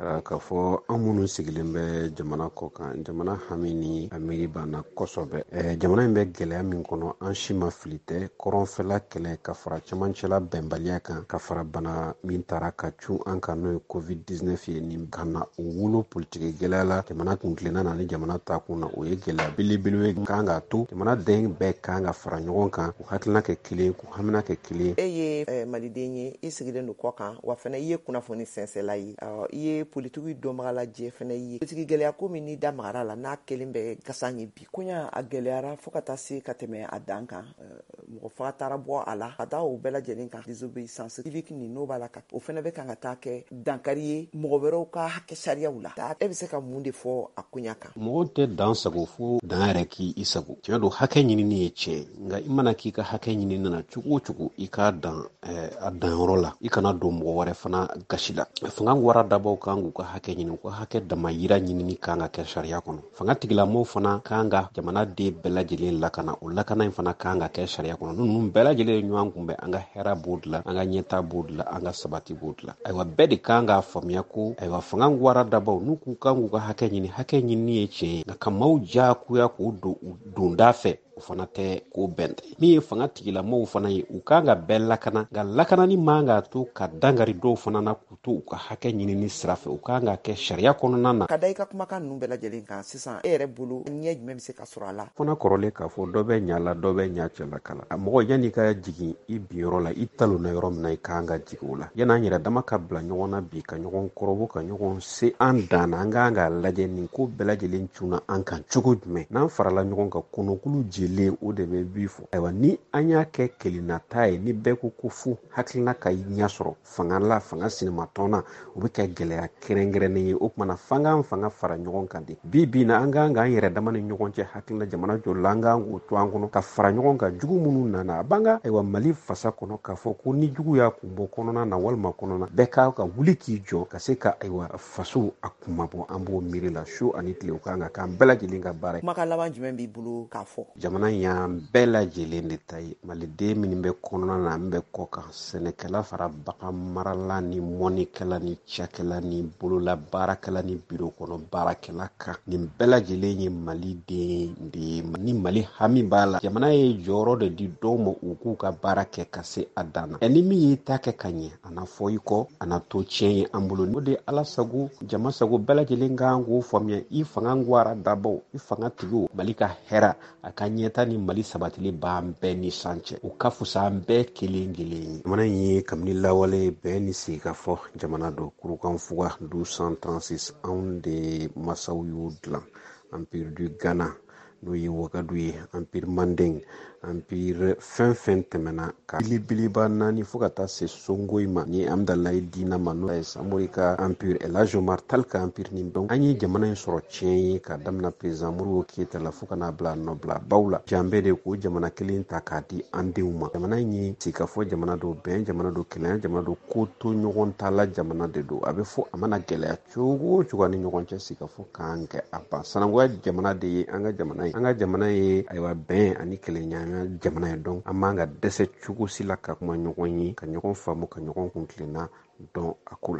k'a fɔ an minnu sigilen bɛ jamana kɔ kan jamana hami ni a miiri banna kosɛbɛ jamana in bɛ gɛlɛya min kɔnɔ an si ma fili tɛ kɔrɔnfɛla kɛlɛ ka fara camancɛla bɛnbaliya kan ka fara bana min taara ka cun an kan n'o ye covid-19 ye nin ka na o wolo politiki gɛlɛya la jamana kun tilenna na ni jamana ta kun na o ye gɛlɛya belebele kan ka to jamana den bɛɛ kan ka fara ɲɔgɔn kan u hakilina kɛ kelen k'u hamina kɛ kelen. E ye maliden ye i sigilen don kɔ kan wa fana i ye kunnafoni sɛnsɛla ye i ye politigi dɔnbagala jɛ fana ye politigi gɛlɛya ko min n'i da magara la n'a kelen bɛ gasan ye bi koɲa a gɛlɛyara fo ka taa se ka tɛmɛ a dan kan mɔgɔ faga taara bɔ a la ka taa o bɛɛ lajɛlen kan désobéissance civique nin n'o b'a la ka o fana bɛ kan ka taa kɛ dankari ye mɔgɔ wɛrɛw ka hakɛ sariyaw la e bɛ se ka mun de fɔ a koɲa kan? Mɔgɔw tɛ dan sago fo dan yɛrɛ k'i sago tiɲɛ don hakɛ ɲinini ye tiɲɛ nka i mana k'i ka hakɛ ɲinini na cogo o cogo i k'a dan a danyɔrɔ la i kana don mɔgɔ wɛrɛ fana gasi la fanga wara dabaw kan k'u ka hakɛ ɲini u ka hakɛ dama yira ɲinini kan ka kɛ sariya kɔnɔ fanga tigilamɔgɔw fana kan ka jamana den bɛɛ lajɛlen lakana o lakana in fana kan ka kɛ sariya kɔnɔ ninnu bɛɛ lajɛlen ɲɔgɔn kunbɛn an ka hɛrɛ b'o dilan an ka ɲɛta b'o dilan an ka sabati b'o dilan ayiwa bɛɛ de kan ka faamuya ko ayiwa fanga wara dabaw n'u k'u kan k'u ka hakɛ ɲini ye tiɲɛ ye nka ka maaw diyagoya k'o don da fɛ o fana tɛ ko bɛn tɛ min ye fanga tigilamɔgɔw fana ye u kan ka bɛɛ lakana nka lakanani man ka to ka dangari dɔw fana na k'u to u ka hakɛ ɲinini sira fɛ u kan ka kɛ sariya kɔnɔna na. Ka da i ka kumakan ninnu bɛɛ lajɛlen kan sisan e yɛrɛ bolo ɲɛ jumɛn bɛ se ka sɔrɔ a la? Fana kɔrɔlen k'a fɔ dɔ bɛ ɲa la dɔ bɛ ɲa cɛla kala a mɔgɔ yan'i ka jigin i biyɔrɔ la i talonna yɔrɔ min na i kan ka jigin o la yan'an yɛrɛ dama ka bila ɲɔgɔn na bi ka ɲɔgɔn kɔrɔbɔ ka ɲɔgɔn se an dan na an kan ka lajɛ nin ko bɛɛ lajɛlen cunna an kan cogo jumɛn n'an farala ɲɔgɔn kan kɔnɔkulu jɛlen o de bɛ bi fɔ ayiwa ni an y'a kɛ kelennata ye ni bɛɛ ko fu hakilina ka ɲɛ sɔrɔ fanga sinimatɔn o bɛ kɛ gɛlɛya kɛrɛnkɛrɛnnen ye o kumana fanga fara ɲɔgɔn kan de bi na an kan k'an yɛrɛ dama ni ɲɔgɔn cɛ hakilina jamana jɔ la an kan k'o to an kɔnɔ ka fara ɲɔgɔn kan jugu minnu nana a b'an ka ayiwa Mali fasa kɔnɔ k'a fɔ ko ni jugu y'a kun bɔ kɔnɔna na walima kɔnɔna bɛɛ ka wuli k'i jɔ ka se ka ayiwa faso a kuma bɔ an b'o miiri la su ani tile o kan ka k'an bɛɛ lajɛlen ka baara ye. Kumakan laban jumɛn b'i bolo k'a fɔ? Jamana y'an bɛɛ lajɛlen de ta ye maliden minnu bɛ kɔnɔna na an bɛ kɔ kan sɛnɛkɛla fara bagan marala ni mɔnikɛla ni cakɛla ni bolola baarakɛla ni biro kɔnɔ baarakɛla kan nin bɛɛ lajɛlen ye maliden de ye ni Mali hami b'a la jamana ye jɔyɔrɔ de di dɔw ma u k'u ka baara kɛ ka se a dan na ni min y'i ta kɛ ka ɲɛ a na fɔ i kɔ a na to tiɲɛ ye an bolo o de ala sago jama sago bɛɛ lajɛlen kan k'o faamuya i fanga gwara dabaw i fanga tigiw Mali ka hɛra a ka ɲɛta ni Mali sabatili b'an bɛɛ ni san cɛ o ka fusa an bɛɛ kelen ye jamana in ye kabini lawale bɛɛ ni sigi ka fɔ jamana do kurukanfuga 1236 anw de masaw y'o dilan Empire du Ghana n'o ye Wagadu ye Empire Mandeng Empire fɛn tɛmɛna ka belebeleba 4 fo ka taa se Songoyi ma ni Amdalayi Dina ma n'o ye Samori ka Empire El Hadji Omar Tal ka Empire ni donc an ye jamana in sɔrɔ tiɲɛ ye ka damina président Modibo Keyita la fo ka n'a bila nɔbila baw la janbɛ de ko jamana kelen ta k'a di an denw ma jamana in ye sigi ka fɔ jamana do bɛn jamana do kelenya jamana do ko to ɲɔgɔn ta la jamana de do a bɛ fɔ a mana gɛlɛya cogo o cogo ni ɲɔgɔn cɛ sigi ka fɔ k'an kɛ a ban sanangoya jamana de ye an ka jamana ye ayiwa bɛn ani kelenya jamana ye donc an b'an ka dɛsɛ cogo si la ka kuma ɲɔgɔn ye ka ɲɔgɔn faamu ka ɲɔgɔn kun tilenna dɔn a ko la